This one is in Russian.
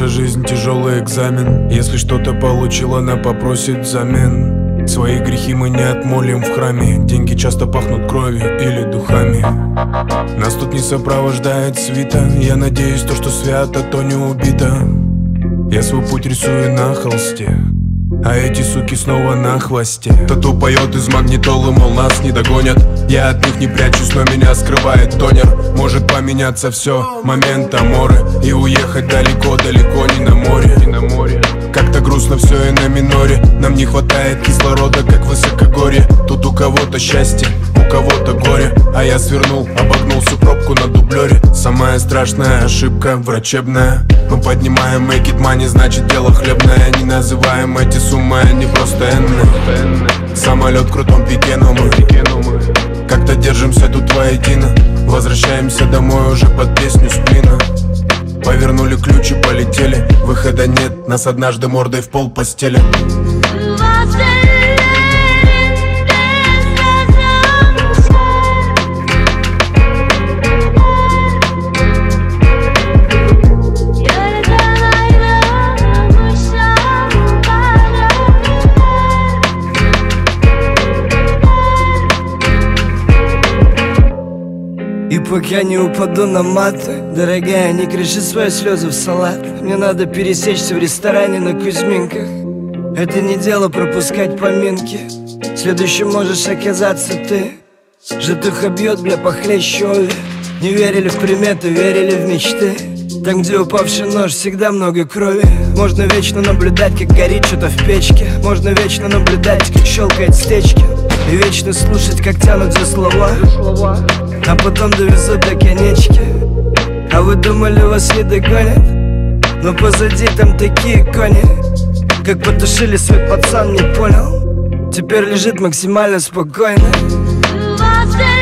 Наша жизнь тяжелый экзамен. Если что-то получил, она попросит взамен. Свои грехи мы не отмолим в храме. Деньги часто пахнут кровью или духами. Нас тут не сопровождает свита. Я надеюсь, то, что свято, то не убито. Я свой путь рисую на холсте, а эти суки снова на хвосте. Тату поет из магнитолы, мол, нас не догонят. Я от них не прячусь, но меня скрывает тонер. Может поменяться все, момент аморы, и уехать далеко-далеко, не на море. Как-то грустно все и на миноре. Нам не хватает кислорода, как в высокогорье. Тут у кого-то счастье, у кого-то горе, а я свернул, обогнул всю пробку на дублере. Самая страшная ошибка врачебная. Мы поднимаем make it money, значит дело хлебное. Не называем эти суммы, они просто энные. Самолет в крутом пике, но мы как-то держимся тут воедино. Возвращаемся домой уже под песню Сплина. Повернули ключи, полетели. Выхода нет, нас однажды мордой в пол постели. И пока не упаду на маты, дорогая, не кричи свои слезы в салат. Мне надо пересечься в ресторане на Кузьминках. Это не дело пропускать поминки. Следующим можешь оказаться ты. Житуха бьет, бля, похлеще Ови. Не верили в приметы, верили в мечты. Там, где упавший нож, всегда много крови. Можно вечно наблюдать, как горит что-то в печке. Можно вечно наблюдать, как щелкает стечки. И вечно слушать, как тянут за слова, а потом довезут до конечки. А вы думали, вас не догонят? Но позади там такие кони. Как потушили свет, пацан не понял. Теперь лежит максимально спокойно.